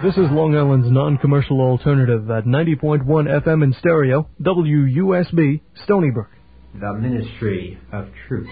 This is Long Island's non-commercial alternative at 90.1 FM in stereo, WUSB, Stony Brook. The Ministry of Truth.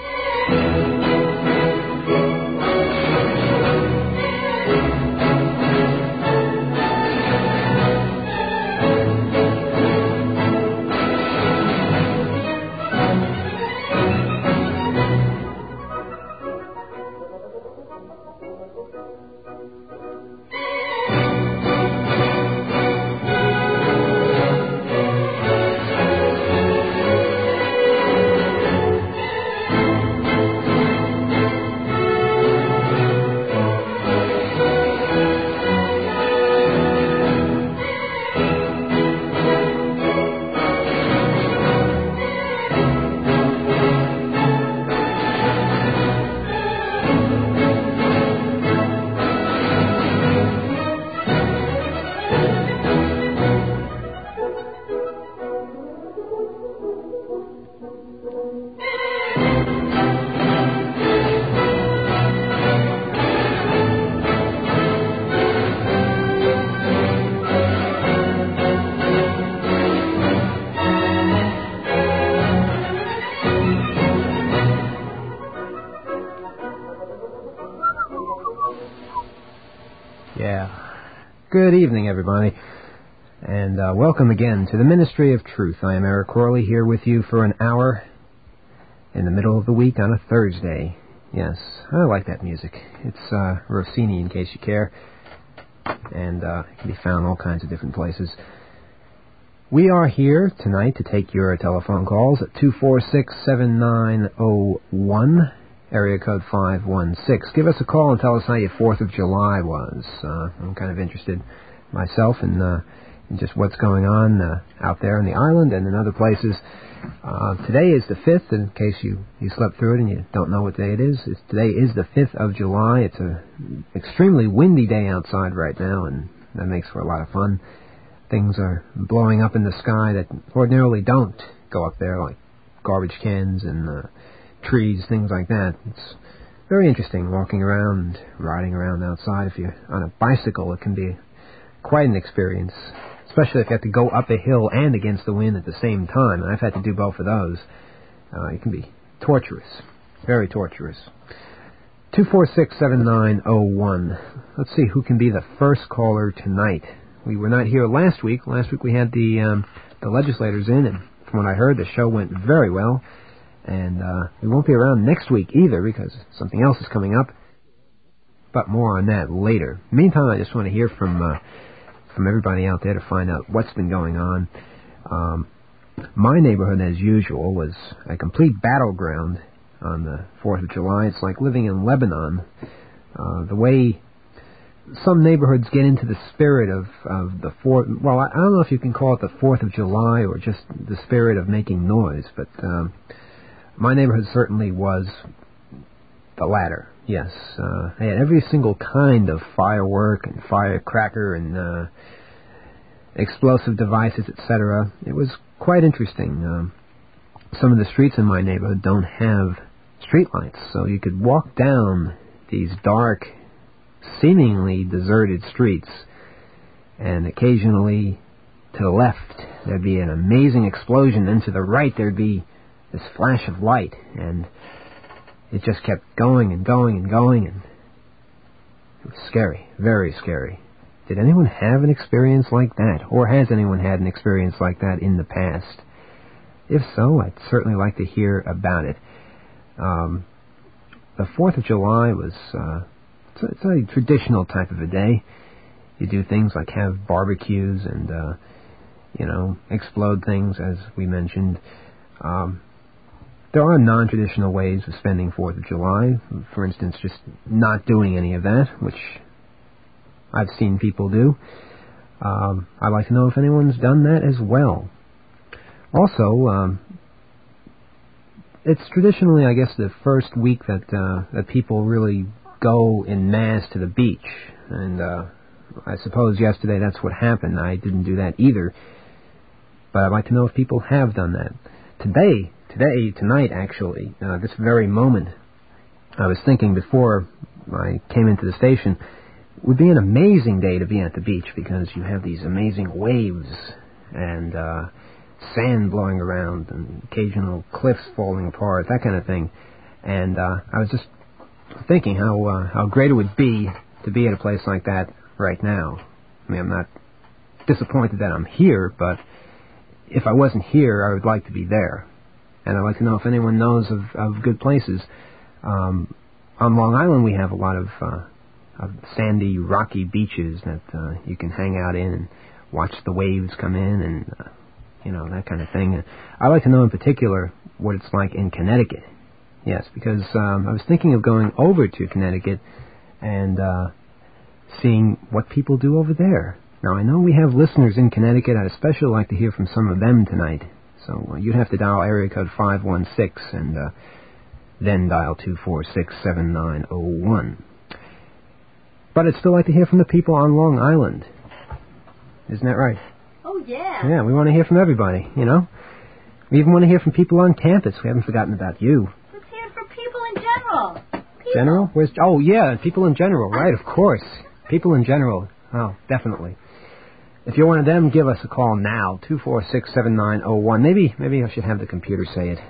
Good evening, everybody, and welcome again to the Ministry of Truth. I am Eric Corley here with you for an hour in the middle of the week on a Thursday. Yes, I like that music. It's Rossini, in case you care, and it can be found all kinds of different places. We are here tonight to take your telephone calls at 246-7901. Area code 516. Give us a call and tell us how your 4th of July was. I'm kind of interested myself in just what's going on out there in the island and in other places. Today is the 5th, in case you slept through it and you don't know what day it is. Today is the 5th of July. It's an extremely windy day outside right now, and that makes for a lot of fun. Things are blowing up in the sky that ordinarily don't go up there, like garbage cans and trees, things like that. It's very interesting walking around, riding around outside. If you're on a bicycle, it can be quite an experience, especially if you have to go up a hill and against the wind at the same time. And I've had to do both of those. It can be torturous, very torturous. 246-7901. Let's see who can be the first caller tonight. We were not here last week. Last week we had the legislators in, and from what I heard, the show went very well. And we won't be around next week either because something else is coming up. But more on that later. Meantime, I just want to hear from everybody out there to find out what's been going on. My neighborhood, as usual, was a complete battleground on the 4th of July. It's like living in Lebanon. The way some neighborhoods get into the spirit of the 4th... Well, I don't know if you can call it the 4th of July or just the spirit of making noise, but... my neighborhood certainly was the latter, yes. They had every single kind of firework and firecracker and explosive devices, etc. It was quite interesting. Some of the streets in my neighborhood don't have streetlights, so you could walk down these dark, seemingly deserted streets, and occasionally to the left there'd be an amazing explosion, and to the right there'd be this flash of light, and it just kept going and going and going, and it was scary, very scary. Did anyone have an experience like that, or has anyone had an experience like that in the past? If so, I'd certainly like to hear about it. The 4th of July was it's a traditional type of a day. You do things like have barbecues and explode things, as we mentioned. There are non-traditional ways of spending 4th of July. For instance, just not doing any of that, which I've seen people do. I'd like to know if anyone's done that as well. Also, it's traditionally, I guess, the first week that people really go en masse to the beach. And I suppose yesterday that's what happened. I didn't do that either. But I'd like to know if people have done that. Tonight, actually, this very moment, I was thinking before I came into the station would be an amazing day to be at the beach because you have these amazing waves and sand blowing around and occasional cliffs falling apart, that kind of thing. And I was just thinking how great it would be to be at a place like that right now. I mean, I'm not disappointed that I'm here, but if I wasn't here, I would like to be there. And I'd like to know if anyone knows of good places. On Long Island, we have a lot of sandy, rocky beaches that you can hang out in and watch the waves come in and, that kind of thing. I'd like to know in particular what it's like in Connecticut. Yes, because I was thinking of going over to Connecticut and seeing what people do over there. Now, I know we have listeners in Connecticut. I'd especially like to hear from some of them tonight. So you'd have to dial area code 516 and then dial 246-7901. But I'd still like to hear from the people on Long Island. Isn't that right? Oh, yeah. Yeah, we want to hear from everybody, We even want to hear from people on campus. We haven't forgotten about you. Let's hear from people in general. General? Oh, yeah, people in general, right, of course. People in general. Oh, definitely. If you're one of them, give us a call now, 246-7901. Maybe I should have the computer say it.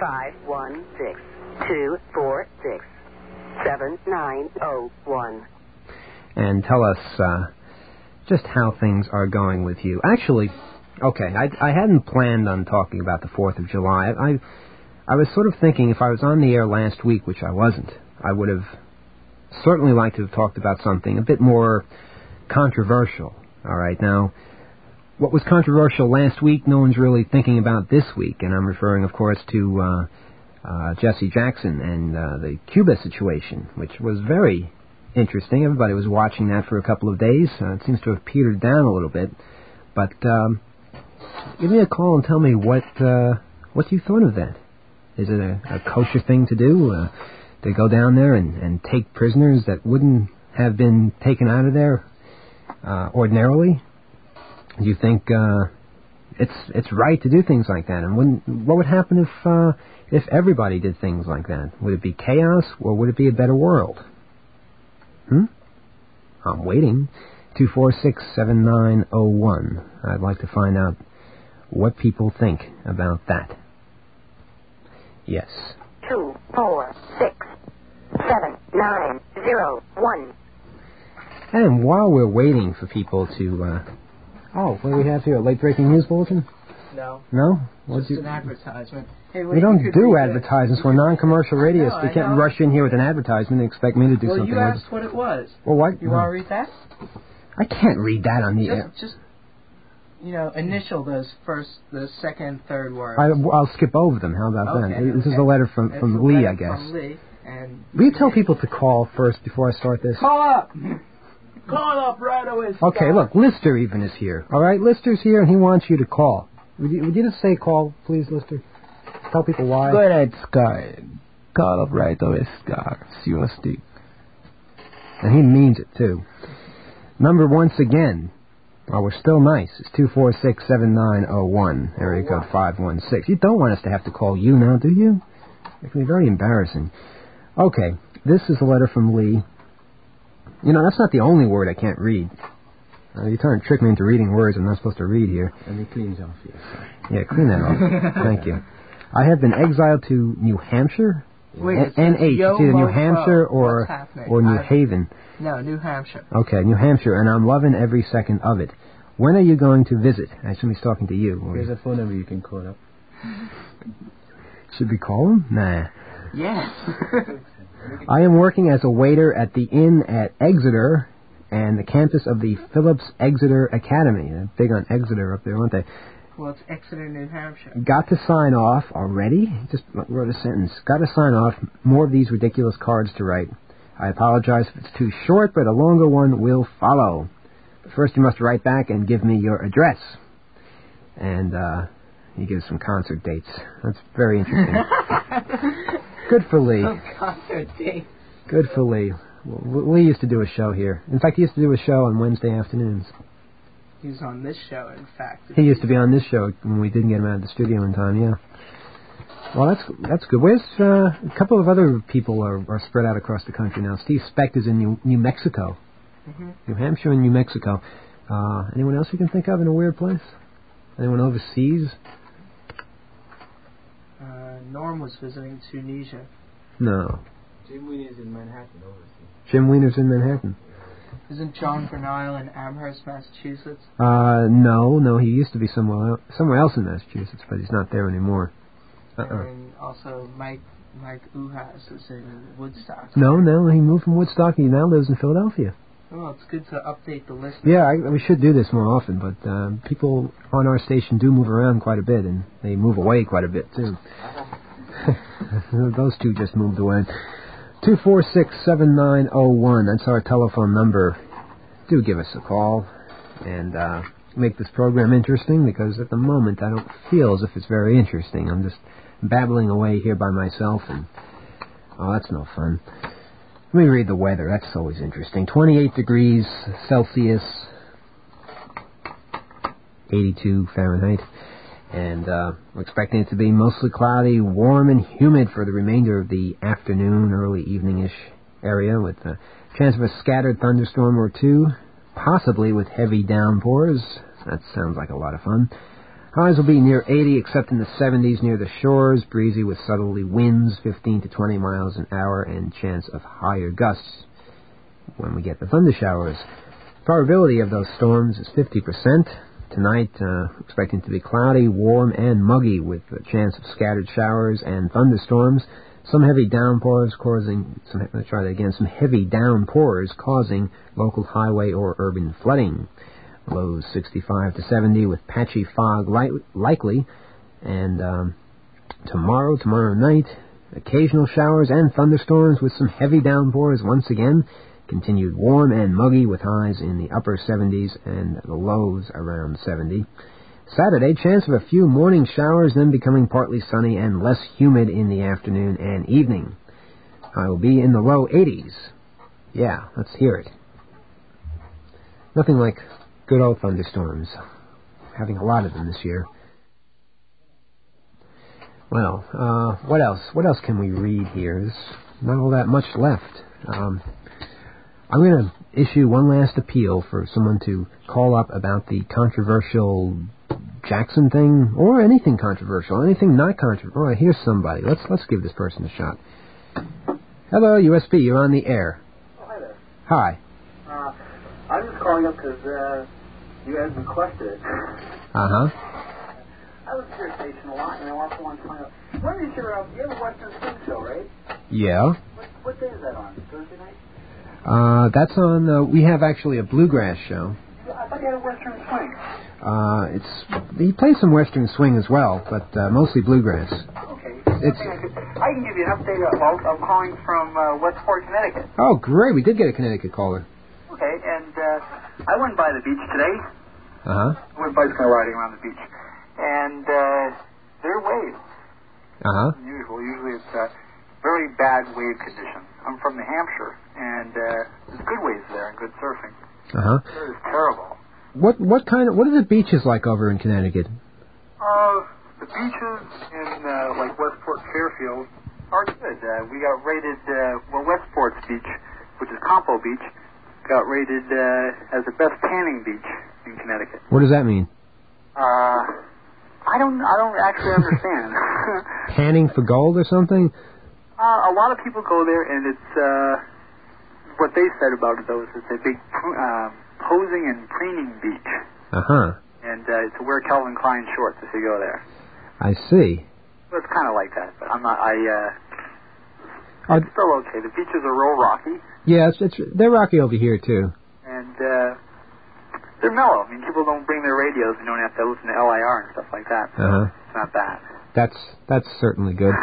516-246-7901. And tell us just how things are going with you. Actually, okay, I hadn't planned on talking about the 4th of July. I was sort of thinking if I was on the air last week, which I wasn't, I would have certainly liked to have talked about something a bit more controversial. All right, now, what was controversial last week, no one's really thinking about this week, and I'm referring, of course, to Jesse Jackson and the Cuba situation, which was very interesting. Everybody was watching that for a couple of days. It seems to have petered down a little bit, but give me a call and tell me what you thought of that. Is it a kosher thing to do, to go down there and take prisoners that wouldn't have been taken out of there ordinarily? Do you think it's right to do things like that? And what would happen if everybody did things like that? Would it be chaos, or would it be a better world? I'm waiting. 246-7901. I'd like to find out what people think about that. Yes. 246-7901. And while we're waiting for people to... what do we have here? A late-breaking news bulletin? No. No? It's an advertisement. Hey, we don't do advertisements. We're non-commercial radio, so you can't rush in here with an advertisement and expect me to do something. Well, you asked what it was. Well, what? You want to read that? I can't read that on the air. Just initial the second, third words. I'll skip over them. How about that? This is a letter from Lee, I guess. From Lee. And will you tell people to call first before I start this? Call up! Call up right away. Okay, look, Lister even is here. All right, Lister's here, and he wants you to call. Would you just say call, please, Lister? Tell people why. Go ahead, Sky. Call up right away, Sky. Seriously. And he means it, too. Number, once again, we're still nice. It's 246-7901, area code 516. You don't want us to have to call you now, do you? It can be very embarrassing. Okay, this is a letter from Lee. That's not the only word I can't read. You're trying to trick me into reading words I'm not supposed to read here. Let me clean it off here. Yeah, clean that off. Thank you. I have been exiled to New Hampshire. Wait, NH. It's either New Hampshire or New Haven. No, New Hampshire. Okay, New Hampshire, and I'm loving every second of it. When are you going to visit? I assume he's talking to you. Here's a phone number you can call up. Should we call him? Nah. Yes. I am working as a waiter at the inn at Exeter and the campus of the Phillips Exeter Academy. They're big on Exeter up there, aren't they? Well, it's Exeter, New Hampshire. Got to sign off already? Just wrote a sentence. Got to sign off. More of these ridiculous cards to write. I apologize if it's too short, but a longer one will follow. But first you must write back and give me your address. And he gives some concert dates. That's very interesting. Good for Lee. Oh, concert date. Good for Lee. Lee used to do a show here. In fact, he used to do a show on Wednesday afternoons. He was on this show, in fact. He used to be on this show when we didn't get him out of the studio in time, yeah. Well, that's good. Where's a couple of other people are spread out across the country now. Steve Specht is in New Mexico. New Hampshire and New Mexico. Anyone else you can think of in a weird place? Anyone overseas? Norm was visiting Tunisia. No. Jim Wiener's in Manhattan, overseas. Jim Wiener's in Manhattan. Isn't John Bernile in Amherst, Massachusetts? No, he used to be somewhere else in Massachusetts, but he's not there anymore. And also Mike Uhas is in Woodstock. No, he moved from Woodstock. He now lives in Philadelphia. Well, it's good to update the list. Yeah, we should do this more often, but people on our station do move around quite a bit, and they move away quite a bit, too. Those two just moved away. 246-7901, that's our telephone number. Do give us a call and make this program interesting, because at the moment I don't feel as if it's very interesting. I'm just babbling away here by myself, and that's no fun. Let me read the weather. That's always interesting. 28 degrees Celsius, 82 Fahrenheit. And we're expecting it to be mostly cloudy, warm and humid for the remainder of the afternoon, early evening-ish area, with a chance of a scattered thunderstorm or two, possibly with heavy downpours. That sounds like a lot of fun. Highs will be near 80, except in the 70s near the shores, breezy with southerly winds, 15 to 20 miles an hour, and chance of higher gusts when we get the thunder showers. Probability of those storms is 50%. Tonight, expecting to be cloudy, warm, and muggy, with a chance of scattered showers and thunderstorms. Some heavy downpours causing some heavy downpours causing local highway or urban flooding. Lows 65 to 70 with patchy fog likely. And tomorrow night, occasional showers and thunderstorms with some heavy downpours once again. Continued warm and muggy with highs in the upper 70s and the lows around 70. Saturday, chance of a few morning showers, then becoming partly sunny and less humid in the afternoon and evening. High will be in the low 80s. Yeah, let's hear it. Nothing like good old thunderstorms. Having a lot of them this year. Well, what else? What else can we read here? There's not all that much left. I'm going to issue one last appeal for someone to call up about the controversial Jackson thing, or anything controversial, anything not controversial. Oh, here's somebody. Let's give this person a shot. Hello, USB. You're on the air. Oh, hi there. Hi. I'm just calling up because you guys requested it. Uh-huh. I listen to your station a lot, and I also want to find out. When is you have a Western Swing show, right? Yeah. What day is that on? Thursday night? That's on, we have actually a bluegrass show. Yeah, I thought you had a Western Swing. He plays some Western Swing as well, but mostly bluegrass. Okay. I can give you an update about. I'm calling from Westport, Connecticut. Oh, great. We did get a Connecticut caller. Okay, and I went by the beach today. Uh-huh. I went by just kind of riding around the beach. And there are waves. Uh-huh. Usually it's very bad wave conditions. I'm from New Hampshire, and there's good waves there and good surfing. Uh-huh. It's terrible. What are the beaches like over in Connecticut? The beaches in like Westport, Fairfield are good. We got rated Westport's beach, which is Campo Beach, got rated as the best tanning beach in Connecticut. What does that mean? I don't actually understand. Panning for gold or something? A lot of people go there, and it's what they said about it though is it's a big posing and preening beach. Uh-huh. And to wear Calvin Klein shorts if you go there. I see. Well, it's kind of like that, but I'm not. It's still okay. The beaches are real rocky. Yeah, they're rocky over here too. And they're mellow. I mean, people don't bring their radios and don't have to listen to LIR and stuff like that. So it's not bad. That's certainly good.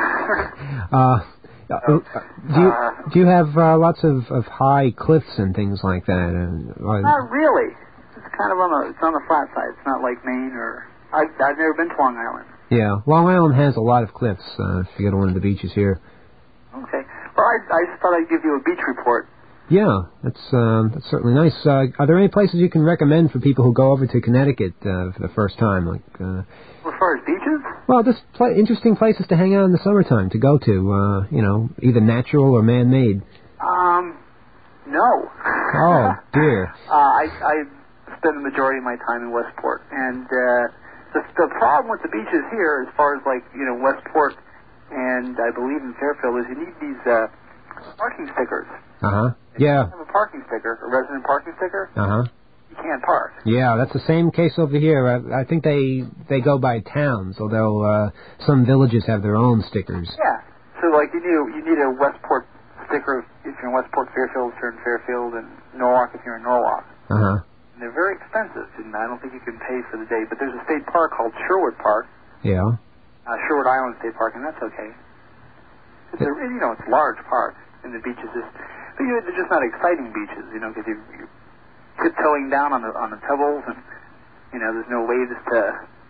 Do you have lots of high cliffs and things like that? Not really. It's kind of on the flat side. It's not like Maine or I've never been to Long Island. Yeah, Long Island has a lot of cliffs. If you go to one of the beaches here. Okay. Well, I just thought I'd give you a beach report. Yeah, that's certainly nice. Are there any places you can recommend for people who go over to Connecticut for the first time? Like, as far as beaches? Well, just interesting places to hang out in the summertime to go to. Either natural or man-made. No. Oh, dear. I spend the majority of my time in Westport, and the problem with the beaches here, as far as Westport and I believe in Fairfield, is you need these parking stickers. Yeah. If you have a parking sticker, a resident parking sticker, you can't park. Yeah, that's the same case over here. I think they go by towns, although some villages have their own stickers. Yeah. So you need a Westport sticker if you're in Westport, Fairfield if you're in Fairfield, and Norwalk if you're in Norwalk. And they're very expensive, and I don't think you can pay for the day. But there's a state park called Sherwood Park. Yeah. Sherwood Island State Park, and that's okay. It's it's a large park, and the beaches they're just not exciting beaches, because you're tiptoeing down on the pebbles, and there's no waves to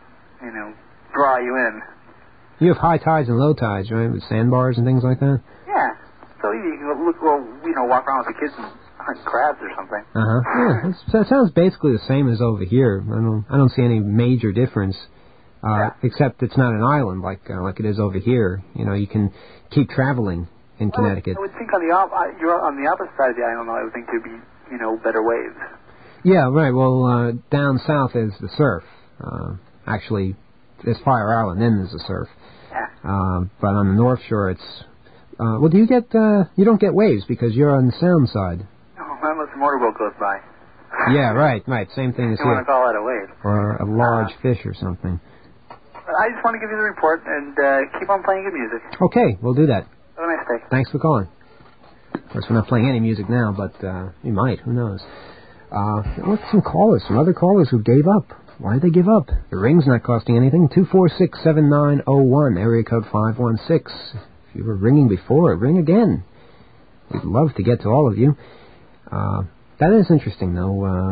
draw you in. You have high tides and low tides, right, with sandbars and things like that. Yeah. So you can walk around with the kids and hunt crabs or something. Yeah, that sounds basically the same as over here. I don't see any major difference. Except it's not an island like it is over here. You can keep traveling in Connecticut. I would think you're on the opposite side of the island. I would think there'd be better waves. Yeah, right. Well, down south is the surf. Actually, there's Fire Island, then there's the surf. Yeah. But on the North Shore, it's do you get you don't get waves because you're on the sound side. No, unless a motorboat goes by. Yeah, right. Same thing as you here. Want to call that a wave? Or a large fish or something. I just want to give you the report and keep on playing good music. Okay, we'll do that. Have a nice day. Thanks for calling. Of course, we're not playing any music now, but we might. Who knows? What's some other callers who gave up? Why did they give up? The ring's not costing anything. 246-7901, area code 516. If you were ringing before, ring again. We'd love to get to all of you. That is interesting, though.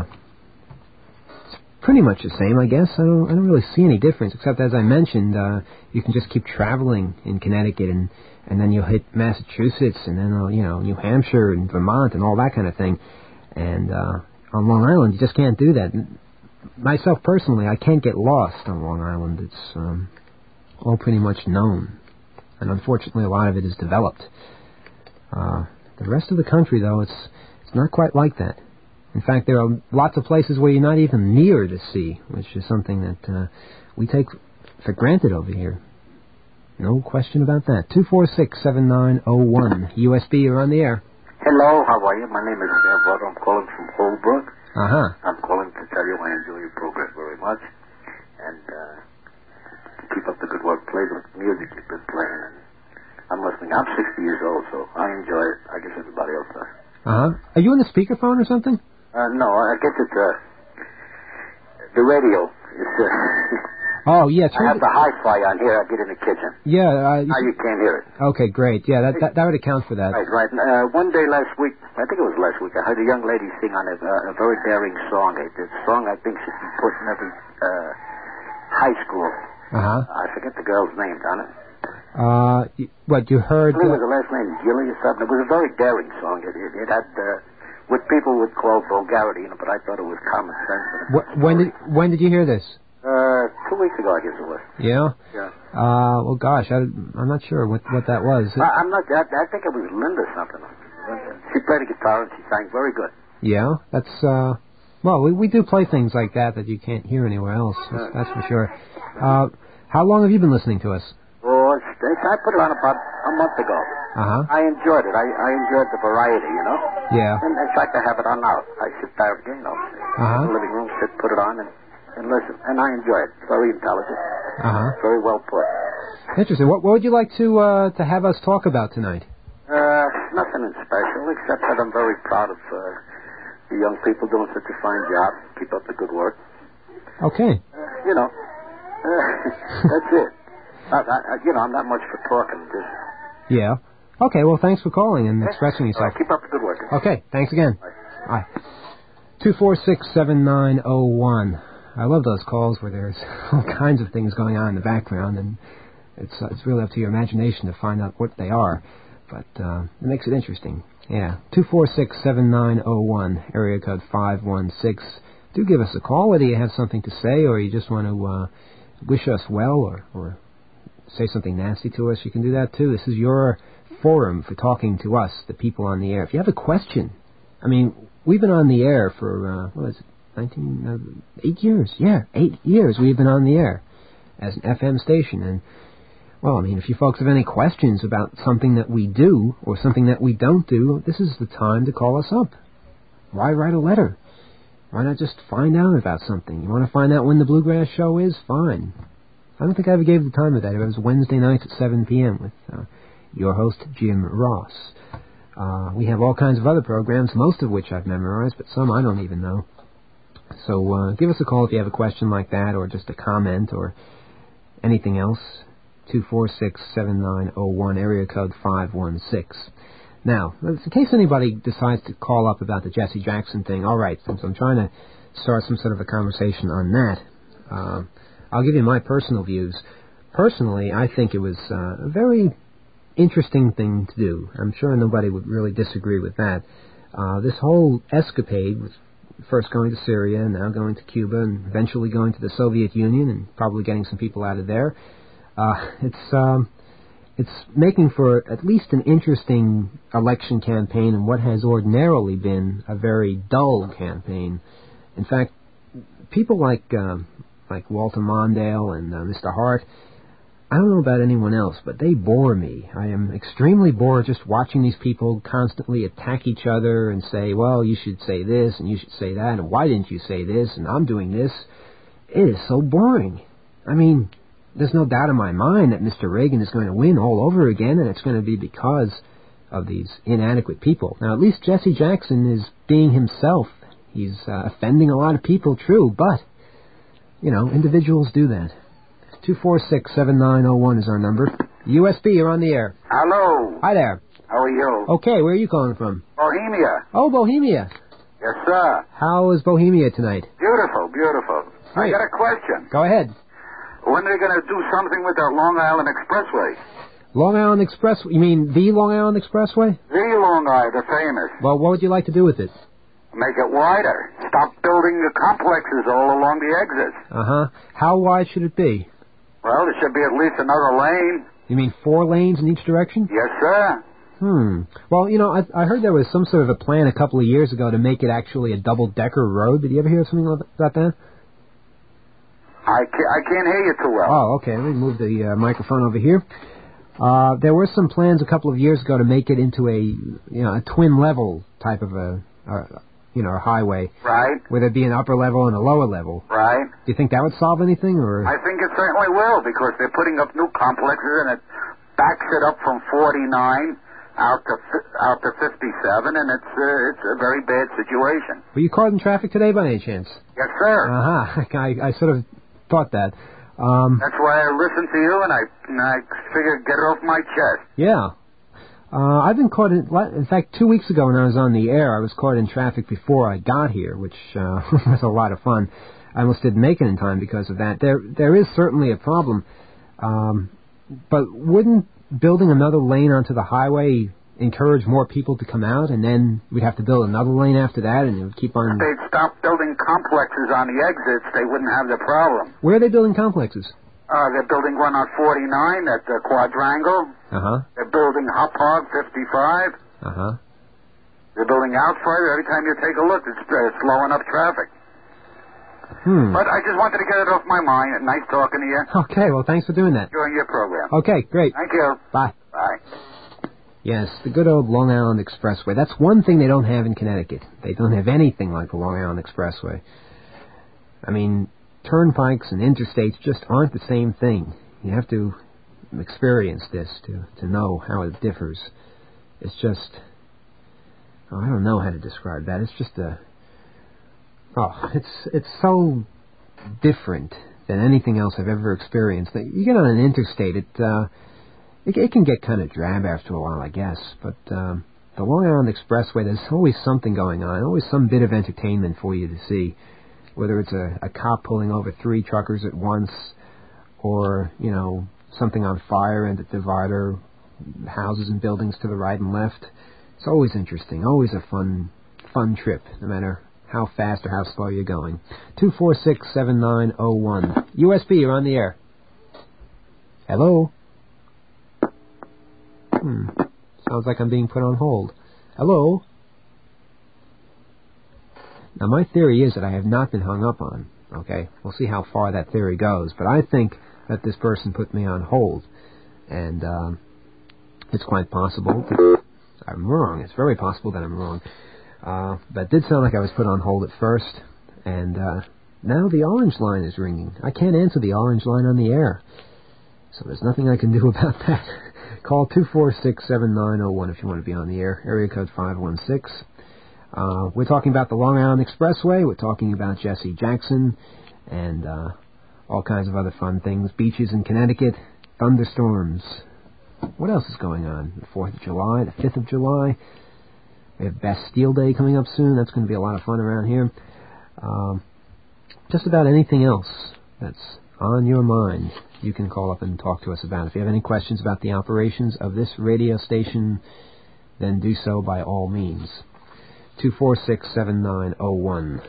Pretty much the same, I guess. I don't really see any difference, except as I mentioned, you can just keep traveling in Connecticut, and then you'll hit Massachusetts, and then New Hampshire and Vermont and all that kind of thing. And on Long Island, you just can't do that. Myself personally, I can't get lost on Long Island. It's all pretty much known, and unfortunately, a lot of it is developed. The rest of the country, though, it's not quite like that. In fact, there are lots of places where you're not even near the sea, which is something that we take for granted over here. No question about that. 246-7901. USB, you're on the air. Hello, how are you? My name is Bud. I'm calling from Holbrook. I'm calling to tell you I enjoy your program very much. And keep up the good work. Play the music you've been playing. And I'm listening. I'm 60 years old, so I enjoy it. I guess everybody else does. Are you on the speakerphone or something? No, I guess it's the radio. It's oh, yeah. I have the hi-fi on here. I get in the kitchen. Yeah. Now you can't hear it. Okay, great. Yeah, that would account for that. Right. One day last week, I think it was last week, I heard a young lady sing on a very daring song. It's a song I think should be put in every high school. I forget the girl's name, Donna. What, you heard... I believe it was the last name, Gilly or something. It was a very daring song. It had what people would call vulgarity in it, but I thought it was common sense. When did you hear this? 2 weeks ago, I guess it was. Yeah? Yeah. Well, gosh, I'm not sure what that was. I'm not... I think it was Linda something. She played the guitar and she sang very good. Yeah? That's, well, we do play things like that you can't hear anywhere else. That's for sure. How long have you been listening to us? Oh, I put it on about a month ago. I enjoyed it. I enjoyed the variety, Yeah. And in fact, I have it on now. I sit there again, in the living room, put it on and listen. And I enjoy it. Very intelligent. Very well put. Interesting. What would you like to have us talk about tonight? Nothing in special, except that I'm very proud of the young people doing such a fine job. Keep up the good work. Okay. That's it. I'm not much for talking. Just... Yeah. Okay, well, thanks for calling and expressing yourself. Keep up the good work. Okay, thanks again. Bye. 246-7901. I love those calls where there's all kinds of things going on in the background, and it's really up to your imagination to find out what they are. But it makes it interesting. Yeah. 246-7901, area code 516. Do give us a call, whether you have something to say or you just want to wish us well or say something nasty to us. You can do that too. This is your forum for talking to us, the people on the air. If you have a question, I mean, we've been on the air for, 8 years. Yeah, 8 years we've been on the air as an FM station. And, well, I mean, if you folks have any questions about something that we do or something that we don't do, this is the time to call us up. Why write a letter? Why not just find out about something? You want to find out when the Bluegrass Show is? Fine. I don't think I ever gave the time of that. It was Wednesday nights at 7 p.m. with your host, Jim Ross. We have all kinds of other programs, most of which I've memorized, but some I don't even know. So give us a call if you have a question like that, or just a comment, or anything else. 246-7901, area code 516. Now, in case anybody decides to call up about the Jesse Jackson thing, all right, since I'm trying to start some sort of a conversation on that, I'll give you my personal views. Personally, I think it was a very interesting thing to do. I'm sure nobody would really disagree with that. This whole escapade, with first going to Syria, and now going to Cuba, and eventually going to the Soviet Union, and probably getting some people out of there, it's making for at least an interesting election campaign in what has ordinarily been a very dull campaign. In fact, people like Walter Mondale and Mr. Hart, I don't know about anyone else, but they bore me. I am extremely bored just watching these people constantly attack each other and say, well, you should say this and you should say that, and why didn't you say this, and I'm doing this. It is so boring. I mean, there's no doubt in my mind that Mr. Reagan is going to win all over again, and it's going to be because of these inadequate people. Now, at least Jesse Jackson is being himself. He's offending a lot of people, true, but, you know, individuals do that. 246-7901 is our number. USB, you're on the air. Hello. Hi there. How are you? Okay, where are you calling from? Bohemia. Oh, Bohemia. Yes, sir. How is Bohemia tonight? Beautiful, beautiful. Great. I got a question. Go ahead. When are they going to do something with that Long Island Expressway? Long Island Express? You mean the Long Island Expressway? The Long Island, the famous. Well, what would you like to do with it? Make it wider. Stop building the complexes all along the exits. Uh-huh. How wide should it be? Well, there should be at least another lane. You mean 4 lanes in each direction? Yes, sir. Well, you know, I heard there was some sort of a plan a couple of years ago to make it actually a double-decker road. Did you ever hear something about that? I can't hear you too well. Oh, okay. Let me move the microphone over here. There were some plans a couple of years ago to make it into a twin-level type of a highway. Right. Where there'd be an upper level and a lower level. Right. Do you think that would solve anything, or? I think it certainly will, because they're putting up new complexes, and it backs it up from 49 out to 57, and it's a very bad situation. Were you caught in traffic today by any chance? Yes, sir. Uh-huh. I sort of thought that. That's why I listened to you, and I figured get it off my chest. Yeah. I've been caught in fact, 2 weeks ago when I was on the air, I was caught in traffic before I got here, which was a lot of fun. I almost didn't make it in time because of that. There is certainly a problem, but wouldn't building another lane onto the highway encourage more people to come out, and then we'd have to build another lane after that, and it would keep on... If they'd stop building complexes on the exits, they wouldn't have the problem. Where are they building complexes? They're building one on 49 at the Quadrangle. Uh-huh. They're building Hop Hog 55. Uh-huh. They're building out further. Every time you take a look, it's slowing up traffic. But I just wanted to get it off my mind. Nice talking to you. Okay, well, thanks for doing that. Enjoying your program. Okay, great. Thank you. Bye. Bye. Yes, the good old Long Island Expressway. That's one thing they don't have in Connecticut. They don't have anything like the Long Island Expressway. I mean, turnpikes and interstates just aren't the same thing. You have to experience this to know how it differs. It's just... I don't know how to describe that. It's just it's so different than anything else I've ever experienced. You get on an interstate, it can get kind of drab after a while, I guess. But the Long Island Expressway, there's always something going on, always some bit of entertainment for you to see. Whether it's a cop pulling over 3 truckers at once, or, you know, something on fire and the divider, houses and buildings to the right and left. It's always interesting, always a fun trip, no matter how fast or how slow you're going. 246-7901. USB, you're on the air. Hello? Sounds like I'm being put on hold. Hello? Now, my theory is that I have not been hung up on, okay? We'll see how far that theory goes, but I think that this person put me on hold, and it's quite possible that I'm wrong. It's very possible that I'm wrong. But it did sound like I was put on hold at first, and now the orange line is ringing. I can't answer the orange line on the air, so there's nothing I can do about that. Call 246-7901 if you want to be on the air, area code 516. We're talking about the Long Island Expressway. We're talking about Jesse Jackson and all kinds of other fun things. Beaches in Connecticut, thunderstorms. What else is going on? The 4th of July, the 5th of July. We have Bastille Day coming up soon. That's going to be a lot of fun around here. Just about anything else that's on your mind, you can call up and talk to us about. If you have any questions about the operations of this radio station, then do so by all means. 246-7901.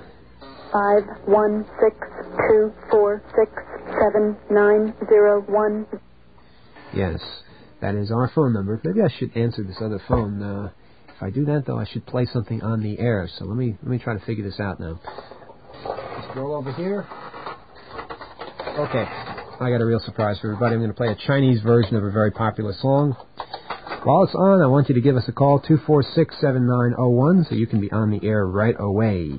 516-246-7901. Yes, that is our phone number. Maybe I should answer this other phone. If I do that, though, I should play something on the air. So let me try to figure this out now. Just roll over here. Okay, I got a real surprise for everybody. I'm going to play a Chinese version of a very popular song. While it's on, I want you to give us a call, 246-7901, so you can be on the air right away.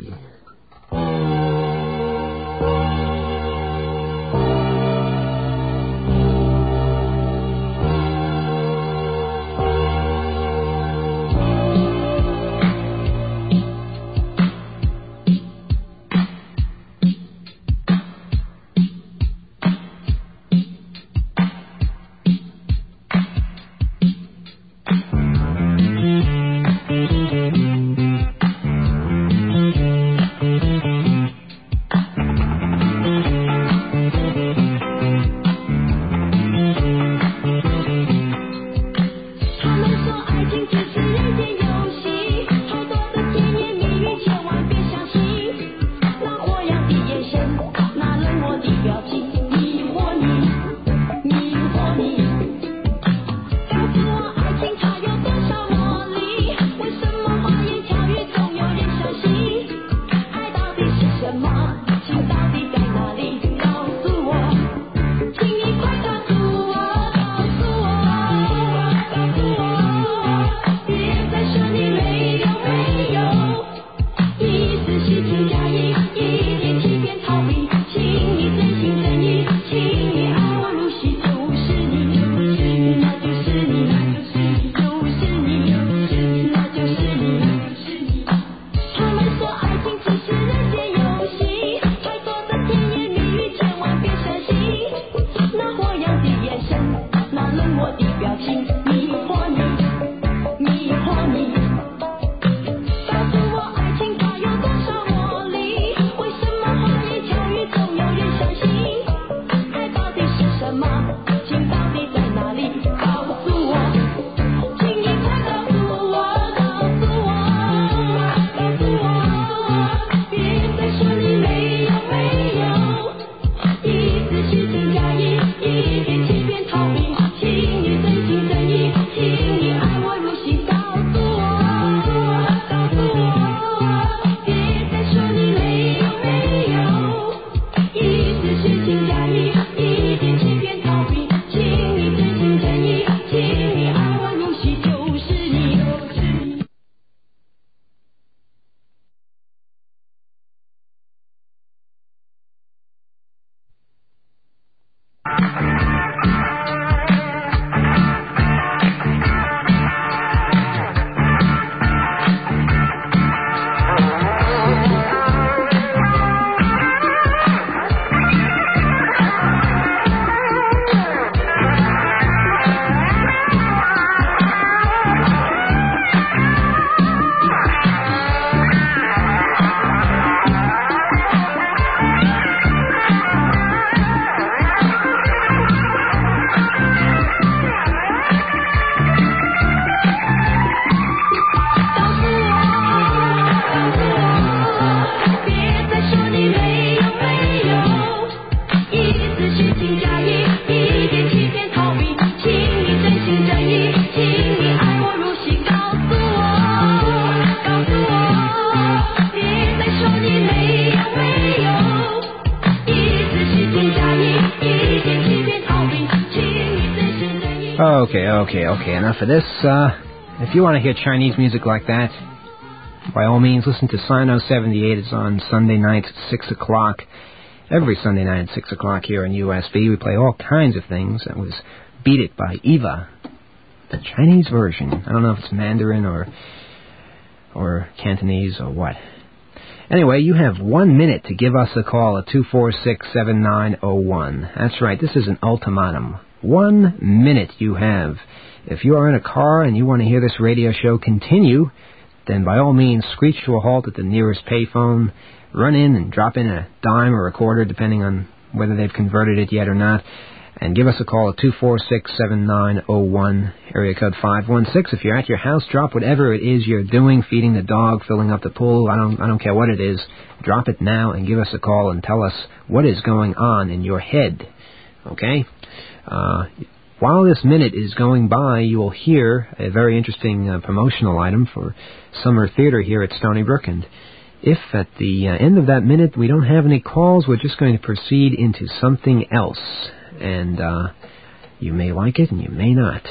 Okay. Enough of this. If you want to hear Chinese music like that, by all means, listen to Sino 78. It's on Sunday nights at 6 o'clock. Every Sunday night at 6 o'clock here on USB. We play all kinds of things. That was Beat It by Eva. The Chinese version. I don't know if it's Mandarin or Cantonese or what. Anyway, you have 1 minute to give us a call at 246-7901. That's right, this is an ultimatum. 1 minute you have. If you are in a car and you want to hear this radio show continue, then by all means screech to a halt at the nearest payphone, run in and drop in a dime or a quarter, depending on whether they've converted it yet or not, and give us a call at 246-7901, area code 516. If you're at your house, drop whatever it is you're doing, feeding the dog, filling up the pool, I don't care what it is. Drop it now and give us a call and tell us what is going on in your head. Okay? While this minute is going by, you will hear a very interesting promotional item for summer theater here at Stony Brook. And if at the end of that minute we don't have any calls, we're just going to proceed into something else. And you may like it and you may not.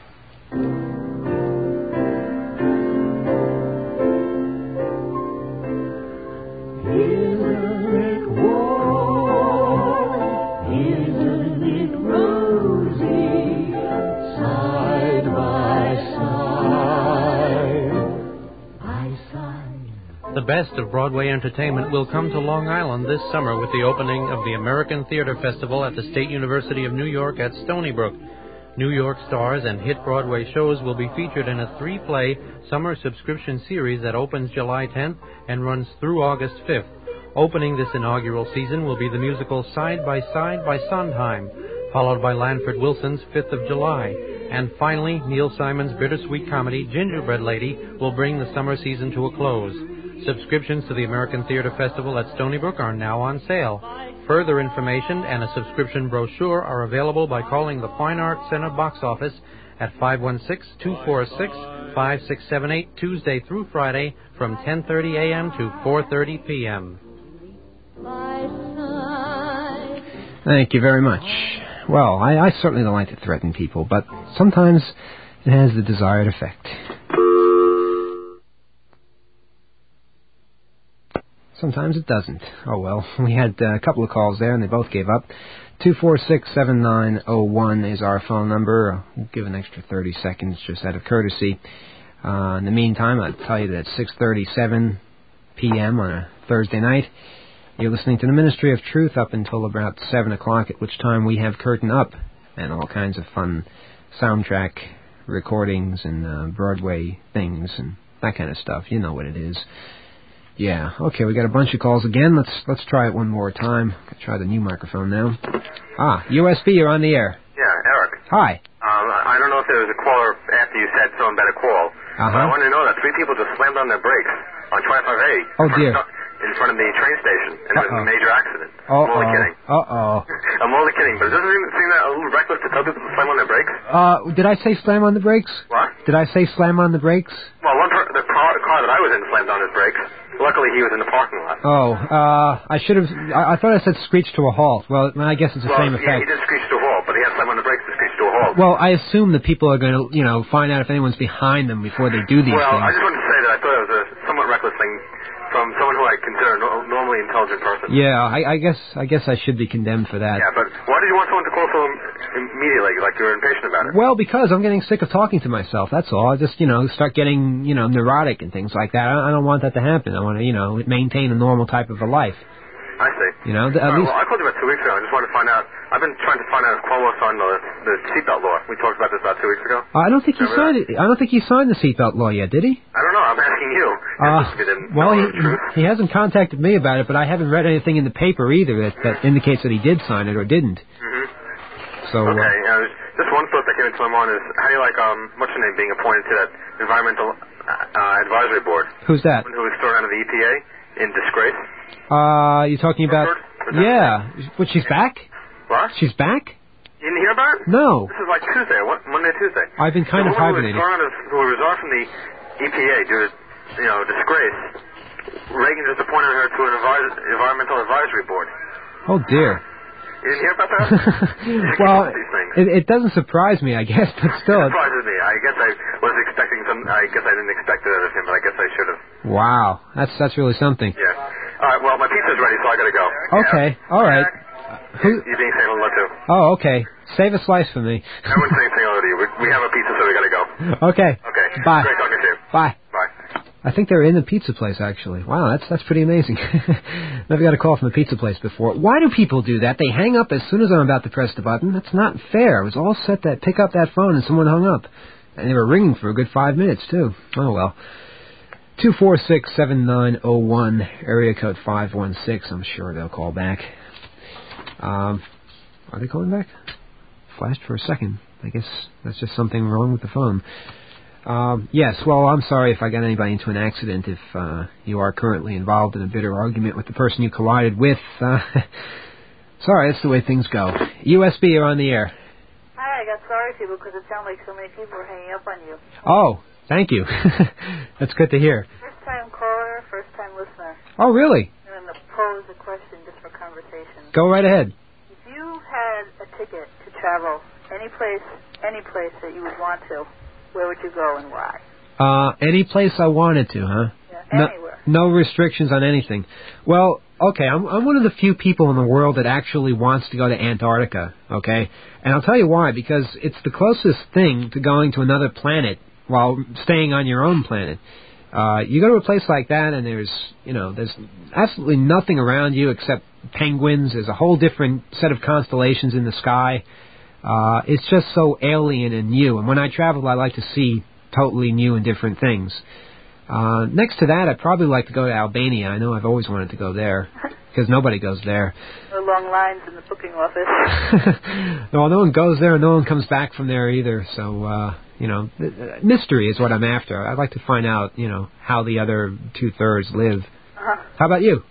Isn't it warm? Isn't it rosy? Side by side. The best of Broadway entertainment will come to Long Island this summer with the opening of the American Theater Festival at the State University of New York at Stony Brook. New York stars and hit Broadway shows will be featured in a 3-play summer subscription series that opens July 10th and runs through August 5th. Opening this inaugural season will be the musical Side by Side by Sondheim, followed by Lanford Wilson's 5th of July. And finally, Neil Simon's bittersweet comedy Gingerbread Lady will bring the summer season to a close. Subscriptions to the American Theater Festival at Stony Brook are now on sale. Further information and a subscription brochure are available by calling the Fine Arts Center box office at 516-246-5678 Tuesday through Friday from 10:30 a.m. to 4:30 p.m. Thank you very much. Well, I certainly don't like to threaten people, but sometimes it has the desired effect. Sometimes it doesn't. Oh, well, we had a couple of calls there, and they both gave up. 246-7901 is our phone number. We'll give an extra 30 seconds just out of courtesy. In the meantime, I'll tell you that at 6:37 p.m. on a Thursday night, you're listening to the Ministry of Truth up until about 7 o'clock, at which time we have Curtain Up and all kinds of fun soundtrack recordings and Broadway things and that kind of stuff. You know what it is. Yeah, okay, we got a bunch of calls again. Let's try it one more time. Try the new microphone now. USB, you're on the air. Yeah, Eric. Hi. I don't know if there was a caller after you said someone better call. But I wanted to know that 3 people just slammed on their brakes on 25A. Oh, dear. In front of the train station, and it was a major accident. I'm only kidding. Uh-oh. I'm only kidding, but doesn't it seem that a little reckless to tell people to slam on their brakes? Did I say slam on the brakes? What? Did I say slam on the brakes? Well, the car that I was in slammed on his brakes. Luckily, he was in the parking lot. I should have... I thought I said screech to a halt. Well, I guess it's the same effect. Yeah, he did screech to a halt, but he had to slam on the brakes to screech to a halt. Well, I assume that people are going to, find out if anyone's behind them before they do these things. Well, I just wanted to say that I thought it was a somewhat reckless thing from someone who I consider a normally intelligent person. Yeah, I guess I should be condemned for that. Yeah, but why did you want someone to call so immediately, like you're impatient about it? Well, because I'm getting sick of talking to myself, that's all. I just, start getting, neurotic and things like that. I don't want that to happen. I want to, maintain a normal type of a life. I see. At least... Well, I called you about 2 weeks ago. I just wanted to find out. I've been trying to find out if Cuomo's signed the seatbelt law. We talked about this about 2 weeks ago. I don't think he signed it. I don't think he signed the seatbelt law yet, did he? I don't know. I'm asking you. He hasn't contacted me about it, but I haven't read anything in the paper either that indicates that he did sign it or didn't. Mm-hmm. So. Okay. Just one thought that came into my mind is how do you like what's her name being appointed to that environmental advisory board? Who's that? Who was thrown out of the EPA in disgrace? You talking about? Yeah. But she's back? What? She's back? You didn't hear about it? No. This is like Tuesday, Monday, Tuesday. I've been kind of hibernating. Who was resigned from the EPA due to, disgrace. Reagan just appointed her to an environmental advisory board. Oh, dear. You didn't hear about that? Well, it doesn't surprise me, I guess, but still. It surprises me. I guess I was expecting I guess I didn't expect it out of him, but I guess I should have. Wow, that's really something. Yeah. All right, well, my pizza's ready, so I gotta go. Okay, all right. You being said hello too. Oh, okay. Save a slice for me. I wouldn't say anything hello to you. We have a pizza, so we gotta go. Okay. Okay. Bye. Great talking to you. Bye. Bye. I think they're in the pizza place, actually. Wow, that's pretty amazing. Never got a call from the pizza place before. Why do people do that? They hang up as soon as I'm about to press the button. That's not fair. It was all set to pick up that phone, and someone hung up. And they were ringing for a good 5 minutes, too. Oh, well. 246-7901, area code 516. I'm sure they'll call back. Are they calling back? Flashed for a second. I guess that's just something wrong with the phone. Yes, well, I'm sorry if I got anybody into an accident. If you are currently involved in a bitter argument with the person you collided with, sorry, that's the way things go. USB, you're on the air. Hi, I got sorry people because it sounded like so many people were hanging up on you. Oh, thank you. That's good to hear. First-time caller, first-time listener. Oh, really? I'm going to pose a question just for conversation. Go right ahead. If you had a ticket to travel any place that you would want to, where would you go and why? Any place I wanted to, huh? Yeah, anywhere. No restrictions on anything. Well, okay, I'm one of the few people in the world that actually wants to go to Antarctica, okay? And I'll tell you why, because it's the closest thing to going to another planet while staying on your own planet. You go to a place like that and there's absolutely nothing around you except penguins. There's a whole different set of constellations in the sky. It's just so alien and new. And when I travel, I like to see totally new and different things. Next to that, I'd probably like to go to Albania. I know I've always wanted to go there because nobody goes there. No long lines in the booking office. No one goes there and no one comes back from there either. So, mystery is what I'm after. I'd like to find out, how the other 2/3 live. Uh-huh. How about you?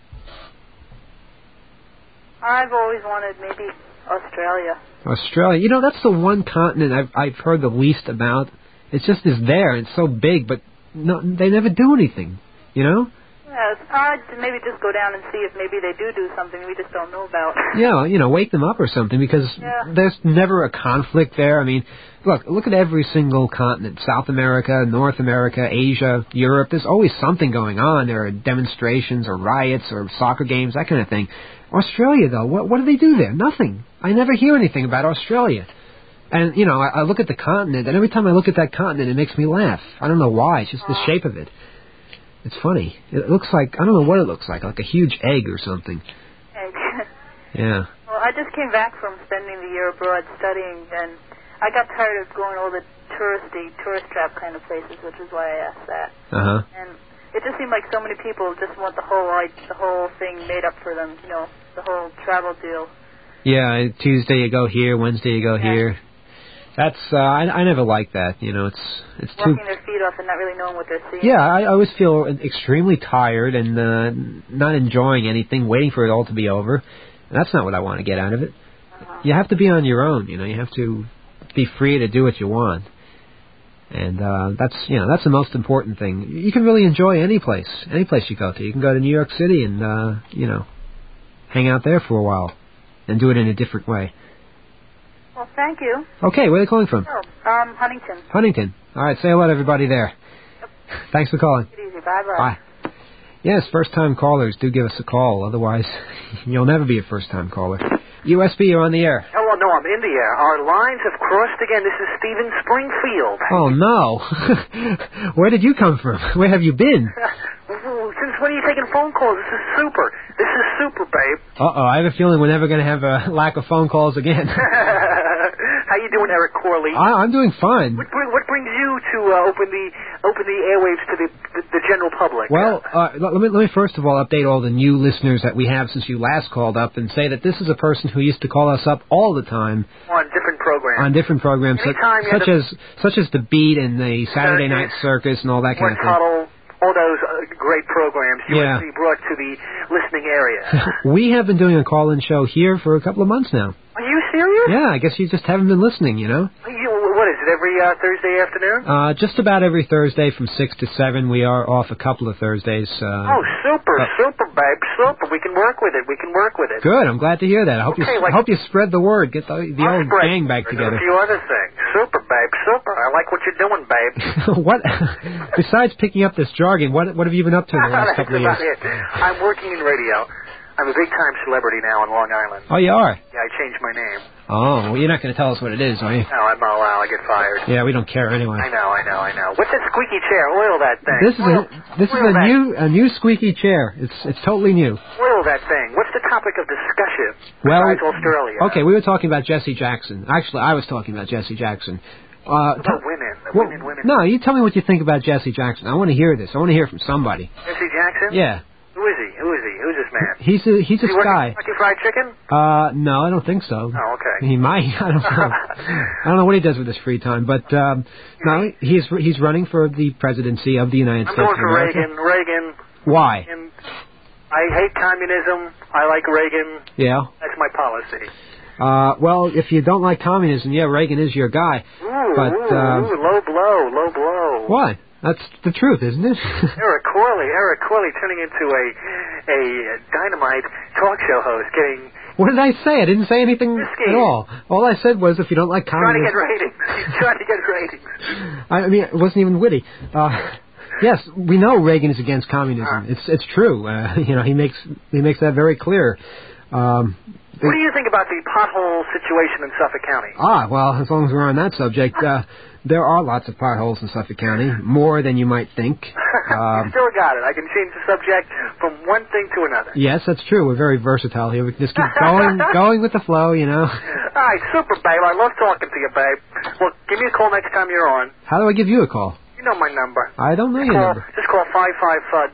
I've always wanted maybe Australia. Australia. That's the one continent I've heard the least about. It's just there. It's so big, but no, they never do anything, Yeah, it's odd to maybe just go down and see if maybe they do something we just don't know about. Yeah, wake them up or something, because there's never a conflict there. I mean, look at every single continent. South America, North America, Asia, Europe. There's always something going on. There are demonstrations or riots or soccer games, that kind of thing. Australia, though, what do they do there? Nothing. I never hear anything about Australia. And, I look at the continent, and every time I look at that continent, it makes me laugh. I don't know why. It's just the shape of it. It's funny. It looks like, I don't know what it looks like a huge egg or something. Egg. Yeah. Well, I just came back from spending the year abroad studying, and I got tired of going all the tourist trap kind of places, which is why I asked that. Uh-huh. And it just seemed like so many people just want the whole thing made up for them, the whole travel deal. Yeah, Tuesday you go here, Wednesday you go here. That's I never liked that. It's walking their feet off and not really knowing what they're seeing. Yeah, I always feel extremely tired and not enjoying anything, waiting for it all to be over. And that's not what I want to get out of it. Uh-huh. You have to be on your own. You have to be free to do what you want. And that's the most important thing. You can really enjoy any place you go to. You can go to New York City and hang out there for a while and do it in a different way. Well, thank you. Okay, where are they calling from? Huntington. Huntington. All right, say hello to everybody there. Yep. Thanks for calling. Take it easy. Bye-bye. Bye. Yes, first-time callers, do give us a call. Otherwise, you'll never be a first-time caller. USB, you're on the air. Oh, no, I'm in the air. Our lines have crossed again. This is Stephen Springfield. Oh, no. Where did you come from? Where have you been? Since when are you taking phone calls? This is super. This is super, babe. Uh-oh, I have a feeling we're never going to have a lack of phone calls again. How you doing, Eric Corley? I'm doing fine. What brings you to open the airwaves to the general public? Well, let me first of all update all the new listeners that we have since you last called up and say that this is a person who used to call us up all the time on different programs. Such as the Beat and the Saturday Night Circus and all that kind of thing. All those great programs you brought to the listening area. We have been doing a call-in show here for a couple of months now. Are you serious? Yeah, I guess you just haven't been listening, What is it every Thursday afternoon? Just about every Thursday from 6 to 7. We are off a couple of Thursdays. Super, babe, super. We can work with it. Good. I'm glad to hear that. I hope you spread the word. Get the old gang back together. A few other things. Super, babe, super. I like what you're doing, babe. What? Besides picking up this jargon, what have you been up to in the last couple of years? I'm working in radio. I'm a big-time celebrity now on Long Island. Oh, you are? Yeah, I changed my name. Oh, well, you're not going to tell us what it is, are you? No, I'm not allowed. I get fired. Yeah, we don't care anyway. I know. What's that squeaky chair? Oil that thing. This is a new squeaky chair. It's totally new. Oil that thing. What's the topic of discussion besides Australia? Okay, we were talking about Jesse Jackson. Actually, I was talking about Jesse Jackson. About women. No, you tell me what you think about Jesse Jackson. I want to hear this. I want to hear from somebody. Jesse Jackson? Yeah. Who is he? Who's this man? He's a guy. Kentucky Fried Chicken? No, I don't think so. Oh, okay. He might. I don't know. I don't know what he does with his free time, but no, he's running for the presidency of the United States of America. I'm going for Reagan. Why? I hate communism. I like Reagan. Yeah. That's my policy. Well, if you don't like communism, yeah, Reagan is your guy. Low blow. What? That's the truth, isn't it? Eric Corley turning into a dynamite talk show host, getting... What did I say? I didn't say anything at all. All I said was if you don't like communism... He's trying to get ratings. I mean, it wasn't even witty. Yes, we know Reagan is against communism. It's true. He makes that very clear. What do you think about the pothole situation in Suffolk County? Well, as long as we're on that subject, there are lots of potholes in Suffolk County, more than you might think. Still got it. I can change the subject from one thing to another. Yes, that's true. We're very versatile here. We can just keep going with the flow, you know. All right, super, babe. I love talking to you, babe. Well, give me a call next time you're on. How do I give you a call? You know my number. I don't know your number. Just call 555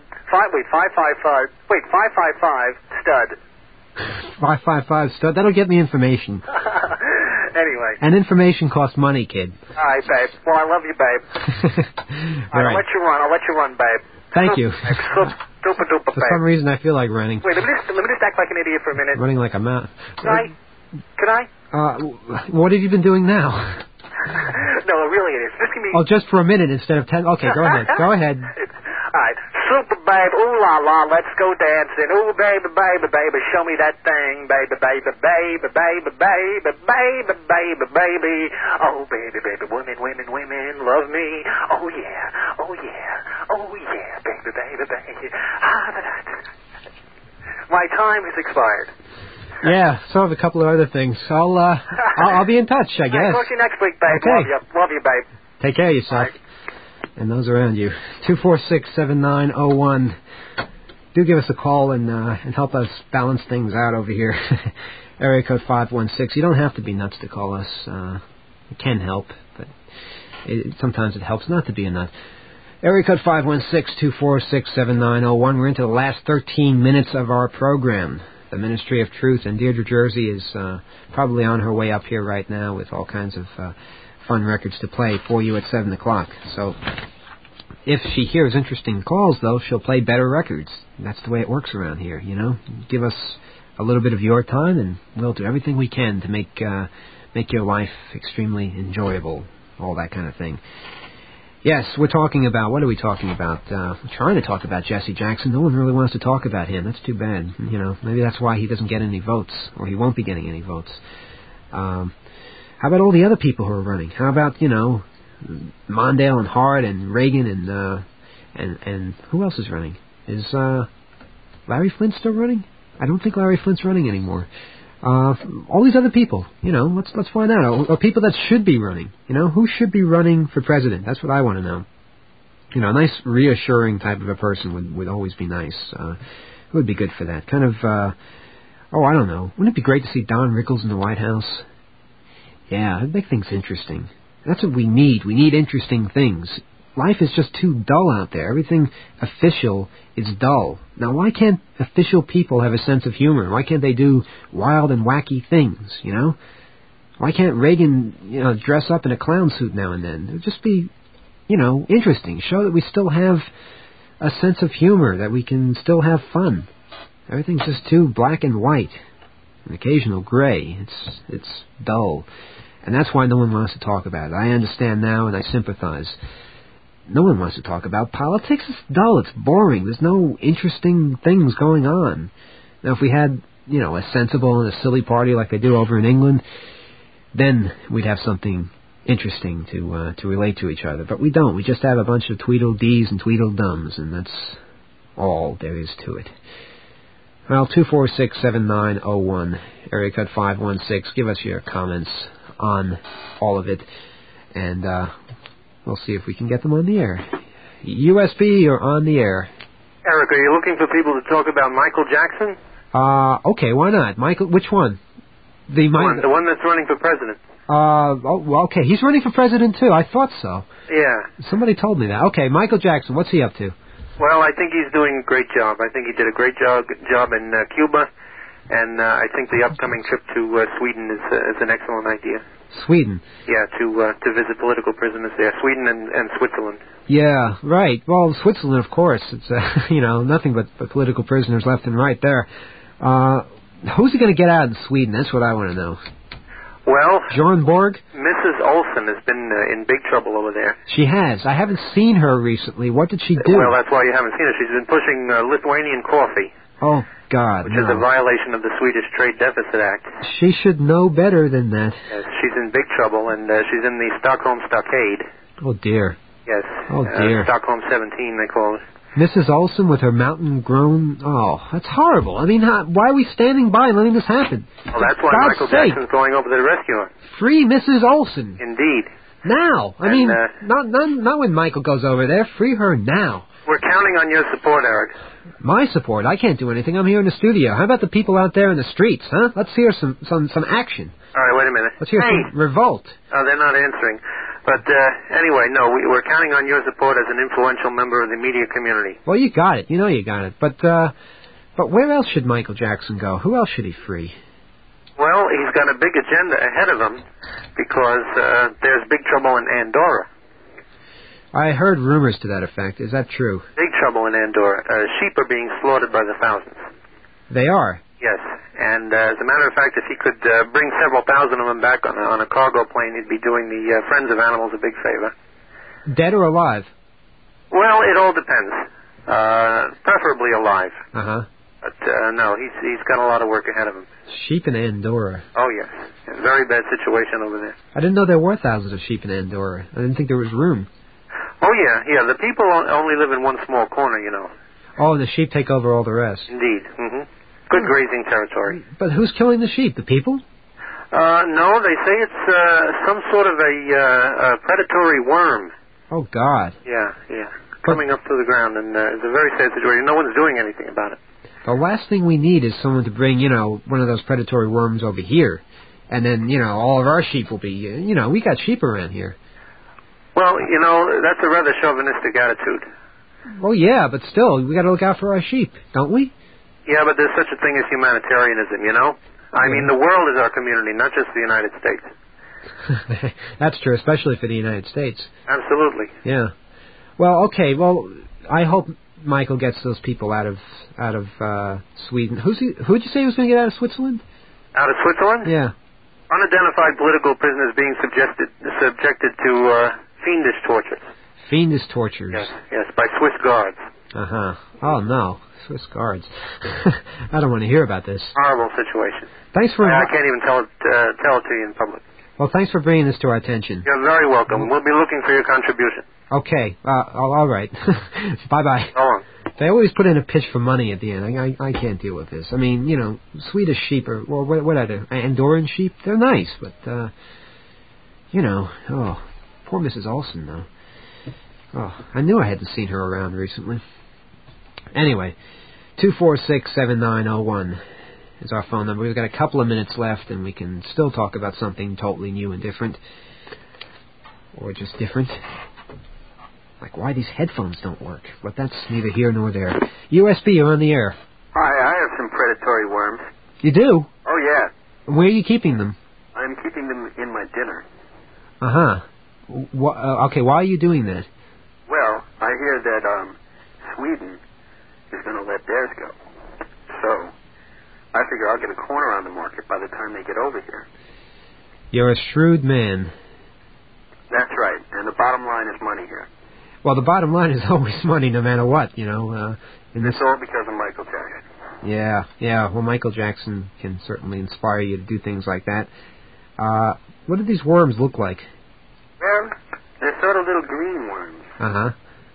stud. 555 stud. That'll get me information. Anyway. And information costs money, kid. All right, babe. Well, I love you, babe. All right. I'll let you run, babe. Thank you. Super duper, babe. For some reason, I feel like running. Wait, let me just act like an idiot for a minute. Running like a mountain. Can I? What have you been doing now? No, it really is. Just give me... Oh, just for a minute instead of 10. Okay, go ahead. Go ahead. All right. Super, babe. Ooh, la, la. Let's go dancing. Ooh, baby, show me that thing. Baby. Oh, baby. Women love me. Oh, yeah. Baby. My time has expired. Yeah, so have a couple of other things. I'll be in touch, I guess. Talk to you next week, babe. Okay. Love you, babe. Take care of yourself. Bye. And those around you. 246-7901. Do give us a call and help us balance things out over here. Area code 516. You don't have to be nuts to call us. It can help, but sometimes it helps not to be a nut. Area code 516-246-7901. We're into the last 13 minutes of our program. The Ministry of Truth in Deirdre, Jersey is probably on her way up here right now with all kinds of fun records to play for you at 7 o'clock. So if she hears interesting calls, though, she'll play better records. That's the way it works around here, you know. Give us a little bit of your time, and we'll do everything we can to make your life extremely enjoyable, all that kind of thing. Yes, we're talking about, what are we talking about? We're trying to talk about Jesse Jackson. No one really wants to talk about him. That's too bad. You know, maybe that's why he doesn't get any votes, or he won't be getting any votes. How about all the other people who are running? How about, you know, Mondale and Hart and Reagan and who else is running? Is Larry Flint still running? I don't think Larry Flint's running anymore. All these other people, you know, let's find out. Or people that should be running, you know, who should be running for president? That's what I want to know. You know, a nice, reassuring type of a person would always be nice. It would be good for that. Kind of, I don't know. Wouldn't it be great to see Don Rickles in the White House? Yeah, that'd make things interesting. That's what we need. We need interesting things. Life is just too dull out there. Everything official is dull. Now, why can't official people have a sense of humor? Why can't they do wild and wacky things, you know? Why can't Reagan, you know, dress up in a clown suit now and then? It would just be, you know, interesting. Show that we still have a sense of humor, that we can still have fun. Everything's just too black and white. An occasional gray. It's dull. And that's why no one wants to talk about it. I understand now, and I sympathize. No one wants to talk about politics. It's dull. It's boring. There's no interesting things going on. Now, if we had, a sensible and a silly party like they do over in England, then we'd have something interesting to relate to each other. But we don't. We just have a bunch of Tweedledees and Tweedledums, and that's all there is to it. Well, 246-7901, area code 516. Give us your comments on all of it, and we'll see if we can get them on the air. USB, you're on the air. Eric, are you looking for people to talk about Michael Jackson? Okay, why not? Michael, which one? The one that's running for president. Okay, he's running for president too. I thought so. Yeah. Somebody told me that. Okay, Michael Jackson, what's he up to? Well, I think he's doing a great job. I think he did a great job in Cuba, and I think the upcoming trip to Sweden is an excellent idea. Sweden? Yeah, to visit political prisoners there. Sweden and Switzerland. Yeah, right. Well, Switzerland, of course. It's, nothing but political prisoners left and right there. Who's he going to get out in Sweden? That's what I want to know. Well, Bjorn Borg? Mrs. Olsen has been in big trouble over there. She has. I haven't seen her recently. What did she do? Well, that's why you haven't seen her. She's been pushing Lithuanian coffee. Oh, God, which is a violation of the Swedish Trade Deficit Act. She should know better than that. Yes, she's in big trouble, and she's in the Stockholm Stockade. Oh, dear. Yes. Oh, dear. Stockholm 17, they call it. Mrs. Olsen with her mountain-grown... Oh, that's horrible. I mean, why are we standing by and letting this happen? Well, that's why Michael Jackson's going over to the rescue her. Free Mrs. Olsen. Indeed. Now. I mean, not when Michael goes over there. Free her now. We're counting on your support, Eric. My support? I can't do anything. I'm here in the studio. How about the people out there in the streets, huh? Let's hear some action. All right, wait a minute. Let's hear some revolt. Oh, they're not answering. But anyway, no, we're counting on your support as an influential member of the media community. Well, you got it. You know you got it. But where else should Michael Jackson go? Who else should he free? Well, he's got a big agenda ahead of him because there's big trouble in Andorra. I heard rumors to that effect. Is that true? Big trouble in Andorra. Sheep are being slaughtered by the thousands. They are? Yes. And as a matter of fact, if he could bring several thousand of them back on a cargo plane, he'd be doing the Friends of Animals a big favor. Dead or alive? Well, it all depends. Preferably alive. Uh-huh. But no, he's got a lot of work ahead of him. Sheep in Andorra. Oh, yes. A very bad situation over there. I didn't know there were thousands of sheep in Andorra. I didn't think there was room. Oh, yeah. The people only live in one small corner, you know. Oh, the sheep take over all the rest. Indeed. Mm-hmm. Good grazing territory. But who's killing the sheep? The people? No, they say it's some sort of a predatory worm. Oh, God. Yeah. Coming up through the ground, and it's a very sad situation. No one's doing anything about it. The last thing we need is someone to bring, one of those predatory worms over here. And then, all of our sheep will be, we got sheep around here. Well, that's a rather chauvinistic attitude. Oh, yeah, but still, we got to look out for our sheep, don't we? Yeah, but there's such a thing as humanitarianism, I mean, the world is our community, not just the United States. That's true, especially for the United States. Absolutely. Yeah. Well, okay. Well, I hope Michael gets those people out of Sweden. Who'd you say was going to get out of Switzerland? Out of Switzerland? Yeah. Unidentified political prisoners being subjected to fiendish tortures. Fiendish tortures? Yes, by Swiss guards. Uh-huh. Oh, no. Swiss guards. I don't want to hear about this. Horrible situation. Thanks for... I can't even tell it to you in public. Well, thanks for bringing this to our attention. You're very welcome. We'll be looking for your contribution. Okay. All right. Bye-bye. So long. They always put in a pitch for money at the end. I can't deal with this. I mean, Swedish sheep are... Well, what are they? Andorran sheep? They're nice, but, oh, poor Mrs. Olsen, though. Oh, I knew I hadn't seen her around recently. Anyway, 246-7901 is our phone number. We've got a couple of minutes left, and we can still talk about something totally new and different. Or just different. Like why these headphones don't work. But that's neither here nor there. USB, you're on the air. Hi, I have some predatory worms. You do? Oh, yeah. Where are you keeping them? I'm keeping them in my dinner. Uh-huh. Okay, why are you doing that? Well, I hear that Sweden is going to let theirs go. So I figure I'll get a corner on the market by the time they get over here. You're a shrewd man. That's right. And the bottom line is money here. Well, the bottom line is always money, no matter what, you know. It's all because of Michael Jackson. Yeah. Well, Michael Jackson can certainly inspire you to do things like that. What do these worms look like? Well, they're sort of little green worms. Uh-huh.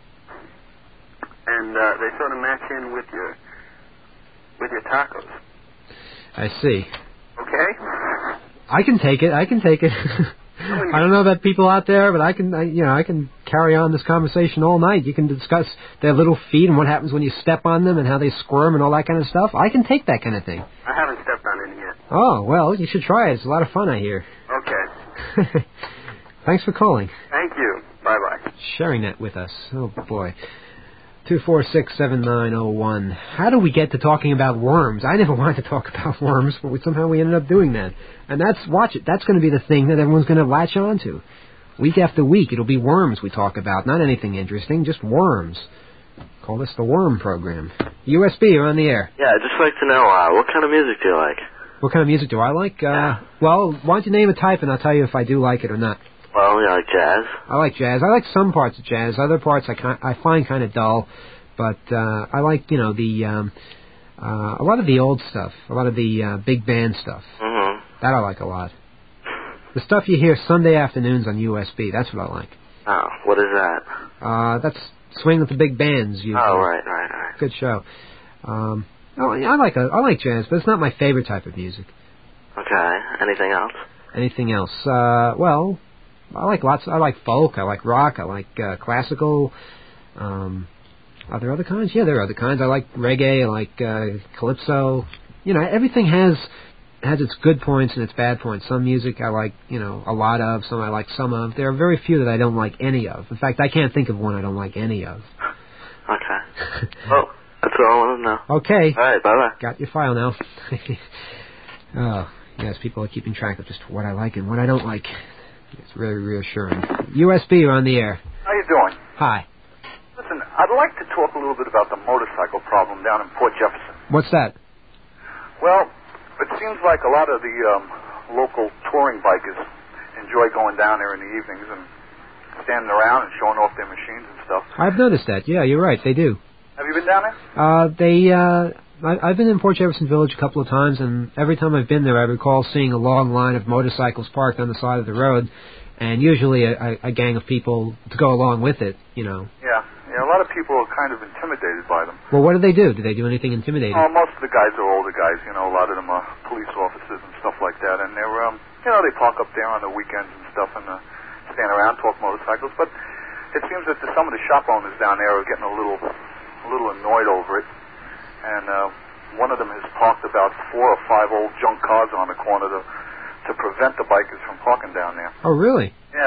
And they sort of match in with your tacos. I see. Okay? I can take it. I don't know about people out there, but I can carry on this conversation all night. You can discuss their little feet and what happens when you step on them and how they squirm and all that kind of stuff. I can take that kind of thing. I haven't stepped on any yet. Oh, well, you should try it. It's a lot of fun, I hear. Okay. Thanks for calling. Thank you. Bye-bye. Sharing that with us. Oh, boy. 246-7901. How do we get to talking about worms? I never wanted to talk about worms, but somehow we ended up doing that. And watch it, that's going to be the thing that everyone's going to latch on to. Week after week, it'll be worms we talk about, not anything interesting, just worms. Call this the Worm Program. USB, you're on the air. Yeah, I'd just like to know, what kind of music do you like? What kind of music do I like? Well, why don't you name a type and I'll tell you if I do like it or not. Well, you like jazz? I like jazz. I like some parts of jazz. Other parts I find kind of dull. But I like, a lot of the old stuff. A lot of the big band stuff. Mm-hmm. That I like a lot. The stuff you hear Sunday afternoons on USB, that's what I like. Oh, what is that? That's Swing with the Big Bands. Usually. Oh, right. Good show. I like jazz, but it's not my favorite type of music. Okay. Anything else? Anything else? Well, I like lots. I like folk. I like rock. I like classical. Are there other kinds? Yeah, there are other kinds. I like reggae. I like calypso. Everything has its good points and its bad points. Some music I like, a lot of. Some I like some of. There are very few that I don't like any of. In fact, I can't think of one I don't like any of. Okay. Well, that's all I want to know. Okay. All right, bye-bye. Got your file now. Oh, yes, people are keeping track of just what I like and what I don't like. It's very reassuring. USB, you're on the air. How you doing? Hi. Listen, I'd like to talk a little bit about the motorcycle problem down in Port Jefferson. What's that? Well, it seems like a lot of the local touring bikers enjoy going down there in the evenings and standing around and showing off their machines and stuff. I've noticed that. Yeah, you're right. They do. Have you been down there? I've been in Port Jefferson Village a couple of times, and every time I've been there, I recall seeing a long line of motorcycles parked on the side of the road, and usually a gang of people to go along with it, Yeah, a lot of people are kind of intimidated by them. Well, what do they do? Do they do anything intimidating? Most of the guys are older guys, a lot of them are police officers and stuff like that, and they're, they park up there on the weekends and stuff and stand around, talk motorcycles, but it seems that some of the shop owners down there are getting a little annoyed over it, and one of them has parked about 4 or 5 old junk cars on the corner to prevent the bikers from parking down there. Oh, really? Yeah,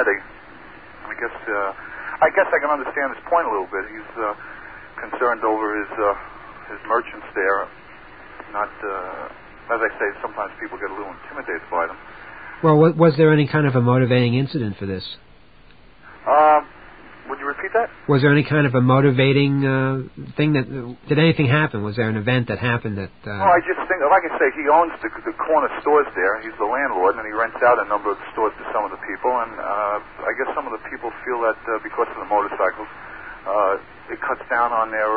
I guess I can understand his point a little bit. He's concerned over his merchants there. Not, as I say, sometimes people get a little intimidated by them. Well, was there any kind of a motivating incident for this? Would you repeat that? Was there any kind of a motivating thing did anything happen? Was there an event that happened that... I just think, like I say, he owns the corner stores there. He's the landlord, and he rents out a number of the stores to some of the people, and I guess some of the people feel that because of the motorcycles, it cuts down on their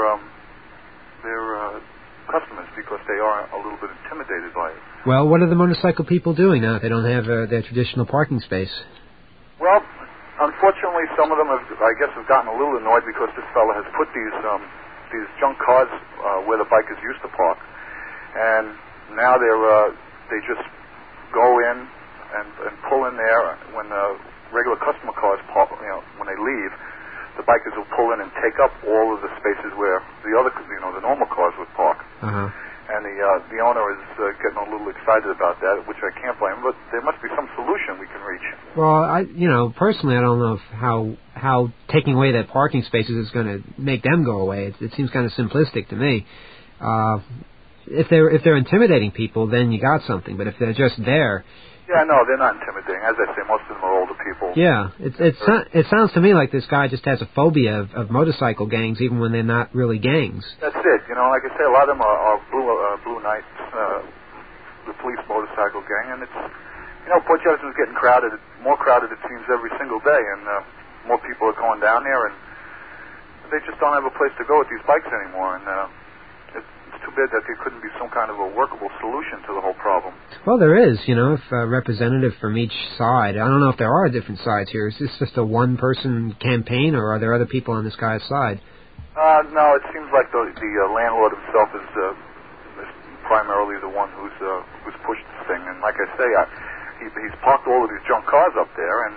customers because they are a little bit intimidated by it. Well, what are the motorcycle people doing now if they don't have their traditional parking space? Well, unfortunately, some of them have gotten a little annoyed because this fella has put these junk cars where the bikers used to park, and now they just go in and pull in there when the regular customer cars park. When they leave, the bikers will pull in and take up all of the spaces where the other, the normal cars would park. Uh-huh. And the owner is getting a little excited about that, which I can't blame him, but there must be some solution we can reach. Well, personally, I don't know how taking away that parking spaces is going to make them go away. It seems kind of simplistic to me. If they're intimidating people, then you got something. But if they're just there... Yeah, no, they're not intimidating. As I say, most of them are older people. Yeah, it sounds to me like this guy just has a phobia of motorcycle gangs, even when they're not really gangs. That's it. Like I say, a lot of them are Blue Knights, the police motorcycle gang, and Port Jefferson's getting crowded, more crowded it seems every single day, and more people are going down there, and they just don't have a place to go with these bikes anymore, and it's too bad that there couldn't be some kind of a workable solution to the whole problem. Well, there is, if a representative from each side. I don't know if there are different sides here. Is this just a one-person campaign, or are there other people on this guy's side? No, it seems like the landlord himself is primarily the one who's pushed this thing, and like I say, he's parked all of these junk cars up there, and